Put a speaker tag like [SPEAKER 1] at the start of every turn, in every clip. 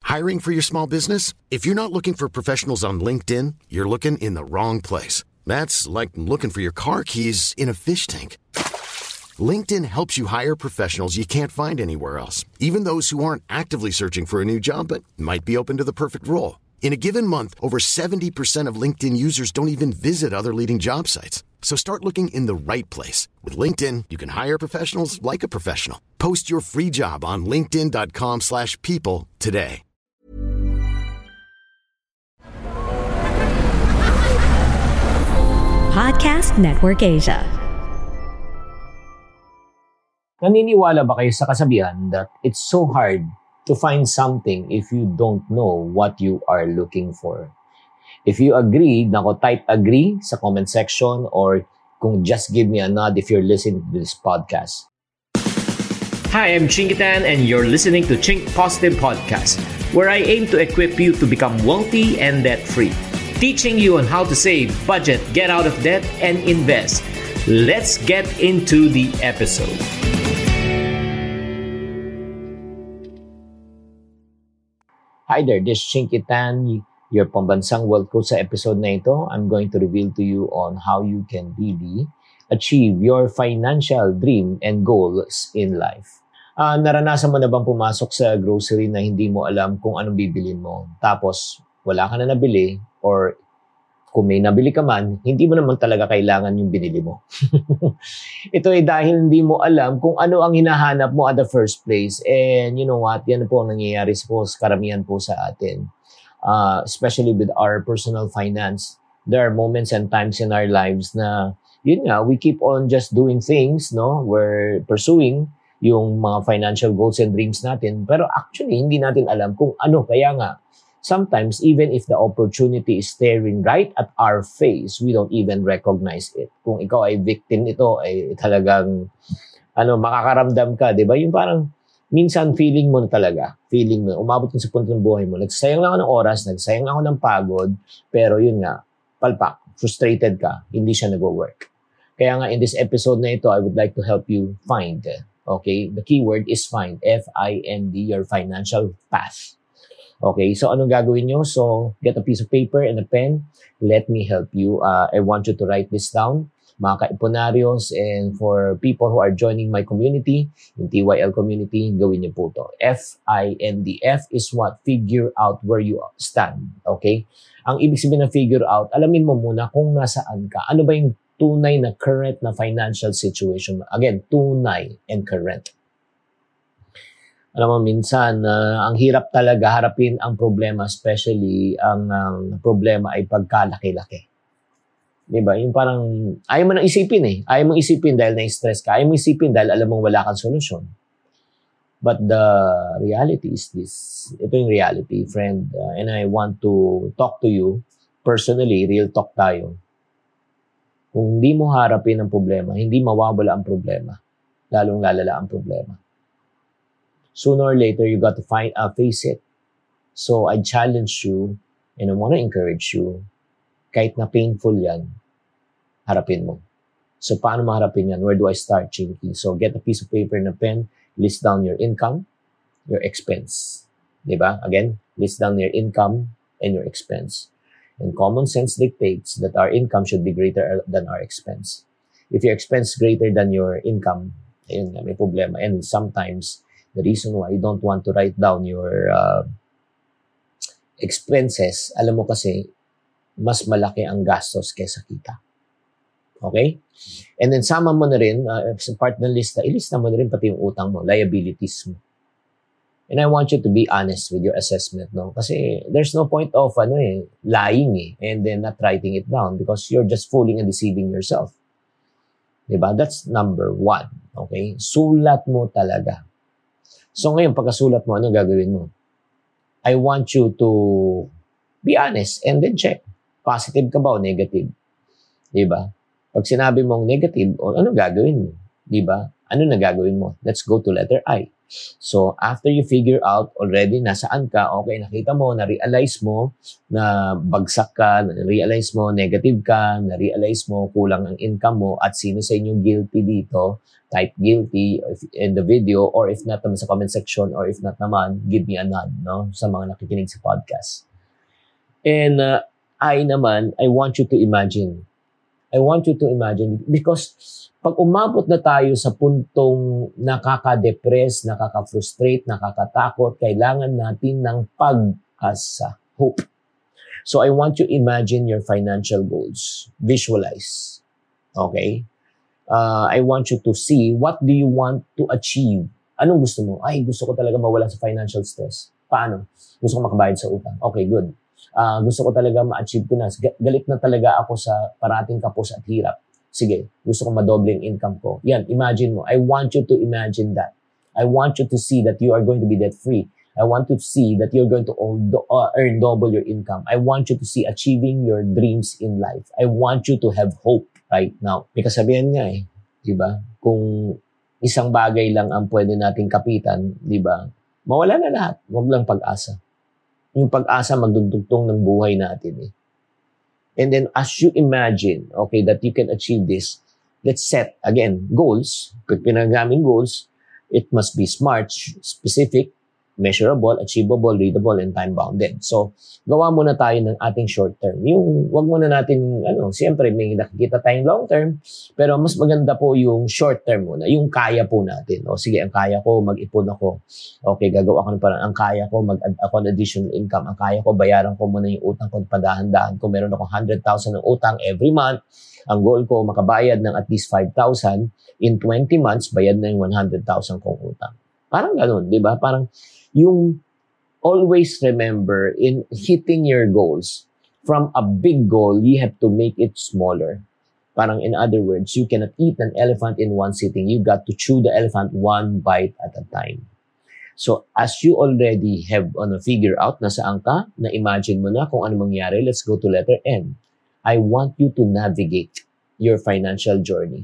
[SPEAKER 1] Hiring for your small business? If you're not looking for professionals on LinkedIn, you're looking in the wrong place. That's like looking for your car keys in a fish tank. LinkedIn helps you hire professionals you can't find anywhere else, even those who aren't actively searching for a new job but might be open to the perfect role. In a given month, over 70% of LinkedIn users don't even visit other leading job sites. So start looking in the right place. With LinkedIn, you can hire professionals like a professional. Post your free job on linkedin.com/people today.
[SPEAKER 2] Podcast Network Asia.
[SPEAKER 3] Naniniwala ba kayo sa kasabihan that it's so hard to find something if you don't know what you are looking for? If you agree, type agree sa comment section or kung just give me a nod if you're listening to this podcast.
[SPEAKER 4] Hi, I'm Chinkitan and you're listening to Chink Positive Podcast, where I aim to equip you to become wealthy and debt-free. Teaching you on how to save, budget, get out of debt, and invest. Let's get into the episode.
[SPEAKER 3] Hi there, this is Chinkitan, your pambansang wealth coach. Sa episode na ito, I'm going to reveal to you on how you can really achieve your financial dream and goals in life. Naranasan mo na bang pumasok sa grocery na hindi mo alam kung anong bibilin mo? Tapos, wala ka na nabili or kung may nabili ka man, hindi mo naman talaga kailangan yung binili mo. Ito ay dahil hindi mo alam kung ano ang hinahanap mo at the first place. And you know what? Yan po ang nangyayari po sa karamihan po sa atin. Especially with our personal finance. There are moments and times in our lives na, yun nga, we keep on just doing things, no? We're pursuing yung mga financial goals and dreams natin. Pero actually, hindi natin alam kung ano. Kaya nga, sometimes, even if the opportunity is staring right at our face, we don't even recognize it. Kung ikaw ay victim nito, ay talagang makakaramdam ka, di ba? Yung parang, minsan feeling mo na talaga. Feeling mo, umabot ka sa punto ng buhay mo. Nagsayang lang ako ng oras, nagsayang lang ako ng pagod, pero yun nga, palpak, frustrated ka, hindi siya nag-work. Kaya nga, in this episode na ito, I would like to help you find, okay? The keyword is find, F-I-N-D, your financial path. Okay, so anong gagawin nyo? So, get a piece of paper and a pen. Let me help you. I want you to write this down. Mga kaipunaryos and for people who are joining my community, yung TYL community, gawin nyo po to. F-I-N-D. F is what? Figure out where you stand. Okay? Ang ibig sabihin ng figure out, alamin mo muna kung nasaan ka. Ano ba yung tunay na current na financial situation? Again, tunay and current. Alam mo, minsan, ang hirap talaga harapin ang problema, especially ang problema ay pagkalaki-laki. Diba? Yung parang, ayaw mo nang isipin eh. Ayaw mong isipin dahil na-stress ka. Ayaw mong isipin dahil alam mong wala kang solusyon. But the reality is this. Ito yung reality, friend. And I want to talk to you personally, real talk tayo. Kung hindi mo harapin ang problema, hindi mawawala ang problema. Lalong lalala ang problema. Sooner or later, you got to face it. So, I challenge you and I want to encourage you, kahit na painful yan, harapin mo. So, paano maharapin yan? Where do I start, Chinky? So, get a piece of paper and a pen, list down your income, your expense. Diba? Again, list down your income and your expense. And common sense dictates that our income should be greater than our expense. If your expense is greater than your income, ayun nga, may problema. And sometimes, the reason why you don't want to write down your expenses, alam mo kasi, mas malaki ang gastos kaysa kita. Okay? And then, sama mo na rin, sa part ng lista, ilista mo na rin pati yung utang mo, liabilities mo. And I want you to be honest with your assessment, no? Kasi there's no point of lying and then not writing it down because you're just fooling and deceiving yourself. Diba? That's number one. Okay? Sulat mo talaga. So ngayon, pagkasulat mo, ano gagawin mo? I want you to be honest and then check. Positive ka ba o negative? Diba? Pag sinabi mong negative, ano gagawin mo? Diba? Ano na gagawin mo? Let's go to letter I. So, after you figure out already nasaan ka, okay, nakita mo, na-realize mo na bagsak ka, na-realize mo negative ka, na-realize mo kulang ang income mo, at sino sa inyo guilty dito, type guilty in the video, or if not naman sa comment section, or if not naman, give me a nod, no? Sa mga nakikinig sa podcast. And I want you to imagine. Because pag umabot na tayo sa puntong nakaka-depress, nakaka-frustrate, nakakatakot, kailangan natin ng pag-asa, hope. So I want you to imagine your financial goals. Visualize. Okay? I want you to see what do you want to achieve. Anong gusto mo? Ay, gusto ko talaga mawala sa financial stress. Paano? Gusto ko makabayad sa utang. Okay, good. Gusto ko talaga ma-achieve ko na. Galit na talaga ako sa parating kapos at hirap. Sige, gusto ko madoble yung income ko. Yan, imagine mo. I want you to imagine that. I want you to see that you are going to be debt-free. I want you to see that you're going to earn double your income. I want you to see achieving your dreams in life. I want you to have hope right now. May kasabihan nga diba? Kung isang bagay lang ang pwede nating kapitan, diba? Mawala na lahat. Huwag lang pag-asa. Yung pag-asa magdudugtong ng buhay natin And then as you imagine, okay, that you can achieve this, let's set, again, goals. Pag pinagraming goals, it must be smart, specific, measurable, achievable, readable, and time-bounded. So, gawa muna tayo ng ating short term. Yung, wag muna natin, siyempre, may nakikita tayong long term, pero mas maganda po yung short term muna, yung kaya po natin. O sige, ang kaya ko, mag-ipon ako. Okay, gagawa ko ng parang, ang kaya ko, mag-add ako ng additional income. Ang kaya ko, bayaran ko muna yung utang ko, padahan-dahan. Kung meron ako 100,000 ng utang every month, ang goal ko, makabayad ng at least 5,000, in 20 months, bayad na yung 100,000 kong utang. Parang ganun, di ba? Parang, yung always remember in hitting your goals, from a big goal, you have to make it smaller. Parang in other words, you cannot eat an elephant in one sitting. You got to chew the elephant one bite at a time. So as you already have figure out nasaan ka, na-imagine mo na kung ano mangyari, let's go to letter N. I want you to navigate your financial journey.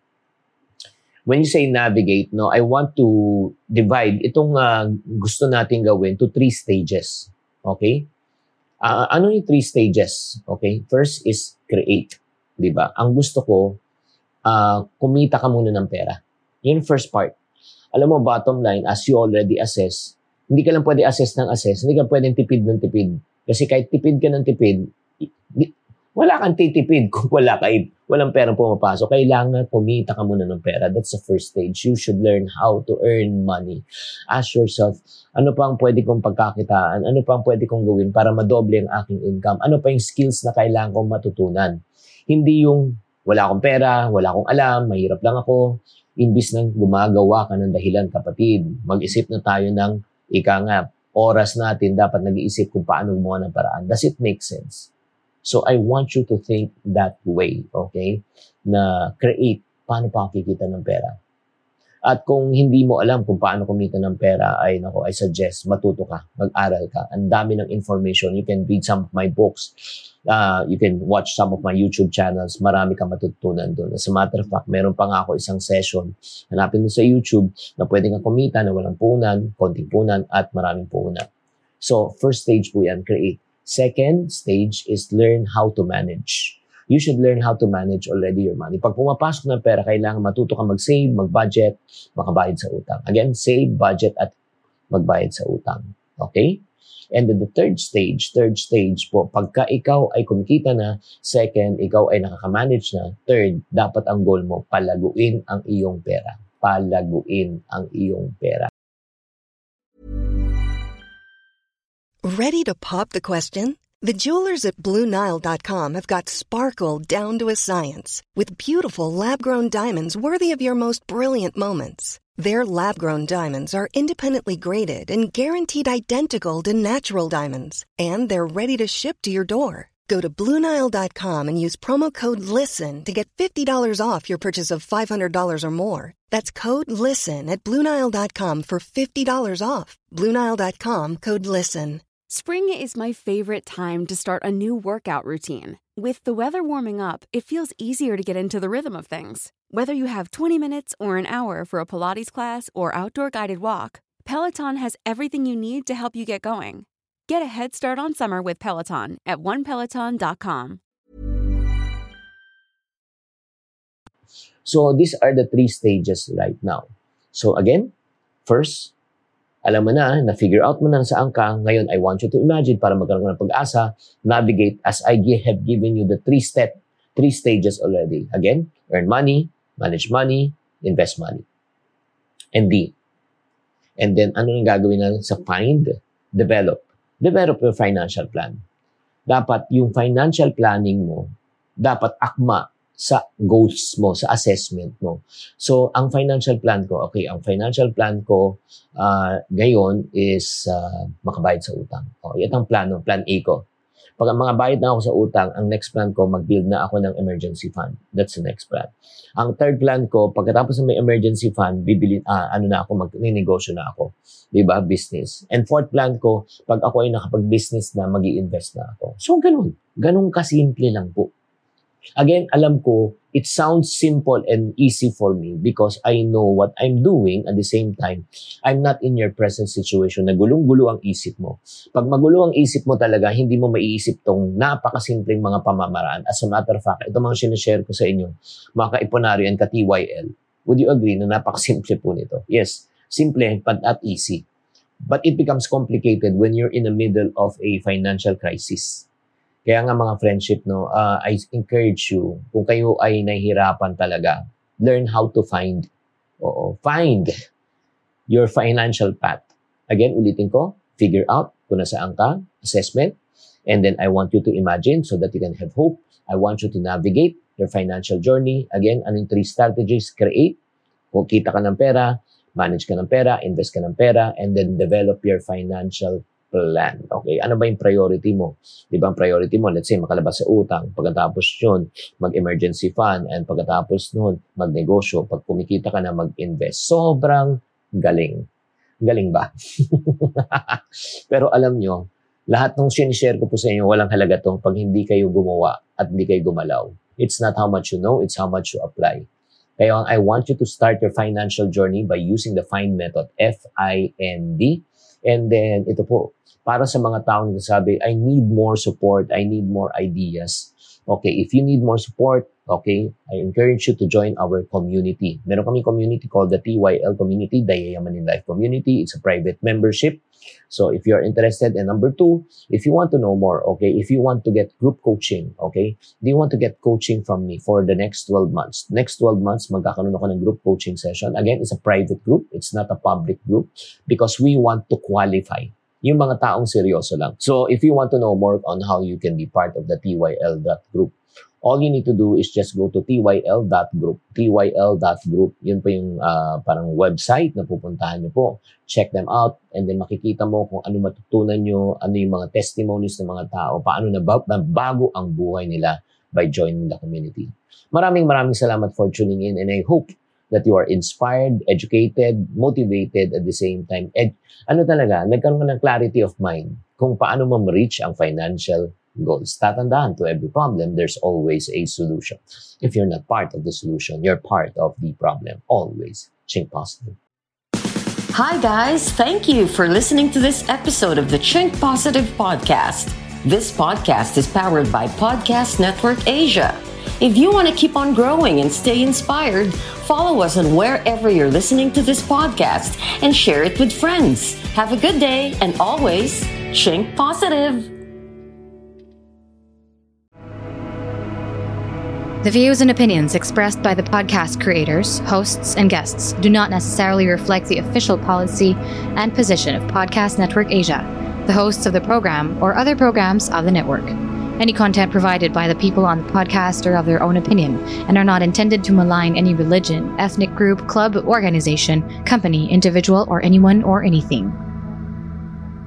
[SPEAKER 3] When you say navigate, I want to divide itong gusto natin gawin to 3 stages. Okay? Ano yung 3 stages? Okay? First is create. Diba? Ang gusto ko, kumita ka muna ng pera. Yun first part. Alam mo, bottom line, as you already assess, hindi ka lang pwede assess ng assess, hindi ka pwedeng tipid ng tipid. Kasi kahit tipid ka ng tipid, wala kang titipid kung walang perang pumapasok. Kailangan kumita ka muna ng pera. That's the first stage. You should learn how to earn money. Ask yourself, ano pa ang pwede kong pagkakitaan? Ano pa ang pwede kong gawin para madoble ang aking income? Ano pa yung skills na kailangan kong matutunan? Hindi yung wala akong pera, wala akong alam, mahirap lang ako. Imbis nang gumagawa ka ng dahilan, kapatid, mag-isip na tayo ng oras natin dapat nag-iisip kung paano gumawa ng paraan. Does it make sense? So I want you to think that way, okay? Na create, paano pa ako kikita ng pera? At kung hindi mo alam kung paano kumita ng pera, I suggest matuto ka, mag-aral ka. Ang dami ng information. You can read some of my books. You can watch some of my YouTube channels. Marami kang matutunan doon. As a matter of fact, meron pa nga ako isang session. Hanapin mo sa YouTube na pwede kang kumita na walang puhunan, konting puhunan, at maraming puhunan. So, first stage po yan, create. Second stage is learn how to manage. You should learn how to manage already your money. Pag pumapasok ng pera, kailangan matuto ka mag-save, mag-budget, makabayad sa utang. Again, save, budget, at magbayad sa utang. Okay? And then the third stage po, pagka ikaw ay kumikita na, second, ikaw ay nakaka-manage na, third, dapat ang goal mo, palaguin ang iyong pera. Palaguin ang iyong pera.
[SPEAKER 5] Ready to pop the question? The jewelers at BlueNile.com have got sparkle down to a science with beautiful lab-grown diamonds worthy of your most brilliant moments. Their lab-grown diamonds are independently graded and guaranteed identical to natural diamonds, and they're ready to ship to your door. Go to BlueNile.com and use promo code LISTEN to get $50 off your purchase of $500 or more. That's code LISTEN at BlueNile.com for $50 off. BlueNile.com, code LISTEN.
[SPEAKER 6] Spring is my favorite time to start a new workout routine. With the weather warming up, it feels easier to get into the rhythm of things. Whether you have 20 minutes or an hour for a Pilates class or outdoor guided walk, Peloton has everything you need to help you get going. Get a head start on summer with Peloton at onepeloton.com.
[SPEAKER 3] So these are the 3 stages right now. So again, first, alam mo na-figure out mo na saan ka. Ngayon, I want you to imagine para magkaroon ng pag-asa, navigate as I have given you the 3 stages already. Again, earn money, manage money, invest money. And D. And then, ano yung gagawin natin sa find? Develop. Develop your financial plan. Dapat yung financial planning mo, dapat akma sa goals mo, sa assessment mo. So, ang financial plan ko, ngayon is makabayad sa utang. Yan ang plan A ko. Pag ang mga bayad na ako sa utang, ang next plan ko, mag-build na ako ng emergency fund. That's the next plan. Ang third plan ko, pagkatapos ng may emergency fund, magninegosyo na ako. Diba? Business. And fourth plan ko, pag ako ay nakapag-business na, mag-i-invest na ako. So, ganun. Ganun kasimple lang po. Again, alam ko, it sounds simple and easy for me because I know what I'm doing. At the same time, I'm not in your present situation na gulong-gulo ang isip mo. Pag magulo ang isip mo talaga, hindi mo maiisip tong napakasimpleng mga pamamaraan. As a matter of fact, ito mga sinishare ko sa inyo, mga ka-Iponaryo and ka-TYL. Would you agree na napakasimple po nito? Yes, simple but not easy. But it becomes complicated when you're in the middle of a financial crisis. Kaya nga mga friendship, I encourage you, kung kayo ay nahihirapan talaga, learn how to find your financial path. Again, ulitin ko, figure out kung nasaan ka, assessment, and then I want you to imagine so that you can have hope. I want you to navigate your financial journey. Again, anong 3 strategies? Create, kung kita ka ng pera, manage ka ng pera, invest ka ng pera, and then develop your financial plan. Okay, ano ba yung priority mo? Di ba ang priority mo? Let's say, makalabas sa utang. Pagkatapos yun, mag-emergency fund. And pagkatapos nun, magnegosyo. Pag kumikita ka na, mag-invest. Sobrang galing. Galing ba? Pero alam nyo, lahat ng sinishare ko po sa inyo, walang halaga tong pag hindi kayo gumawa at hindi kayo gumalaw. It's not how much you know, it's how much you apply. Kaya I want you to start your financial journey by using the FIND method. F-I-N-D. And then, ito po, para sa mga taong nasabi, I need more support, I need more ideas. Okay, if you need more support, okay, I encourage you to join our community. Meron kami community called the TYL Community, the Yayamanin Life Community. It's a private membership. So if you're interested, and number 2, if you want to know more, okay, if you want to get group coaching, okay, do you want to get coaching from me for the next 12 months? Next 12 months, magkakaroon ako ng group coaching session. Again, it's a private group. It's not a public group because we want to qualify yung mga taong seryoso lang. So if you want to know more on how you can be part of the TYL.group, all you need to do is just go to tyl.group. tyl.group, yun po yung parang website na pupuntahan nyo po. Check them out and then makikita mo kung ano matutunan nyo, ano yung mga testimonies ng mga tao, paano nabago ang buhay nila by joining the community. Maraming salamat for tuning in and I hope that you are inspired, educated, motivated at the same time. Nagkaroon ka ng clarity of mind kung paano mo ma-reach ang financial goals. Tatandaan, to every problem, there's always a solution. If you're not part of the solution, you're part of the problem. Always. Think positive.
[SPEAKER 7] Hi guys, thank you for listening to this episode of the Think Positive Podcast. This podcast is powered by Podcast Network Asia. If you want to keep on growing and stay inspired, follow us on wherever you're listening to this podcast and share it with friends. Have a good day and always think positive.
[SPEAKER 8] The views and opinions expressed by the podcast creators, hosts, and guests do not necessarily reflect the official policy and position of Podcast Network Asia, the hosts of the program, or other programs of the network. Any content provided by the people on the podcast are of their own opinion and are not intended to malign any religion, ethnic group, club, organization, company, individual, or anyone or anything.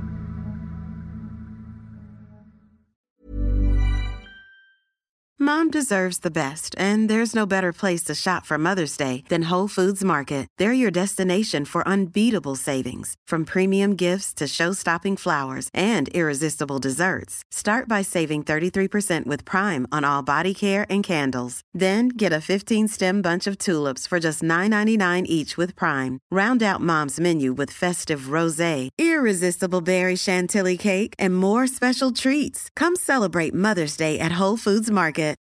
[SPEAKER 9] Mount deserves the best, and there's no better place to shop for Mother's Day than Whole Foods Market. They're your destination for unbeatable savings, from premium gifts to show-stopping flowers and irresistible desserts. Start by saving 33% with Prime on all body care and candles. Then get a 15-stem bunch of tulips for just $9.99 each with Prime. Round out Mom's menu with festive rosé, irresistible berry chantilly cake, and more special treats. Come celebrate Mother's Day at Whole Foods Market.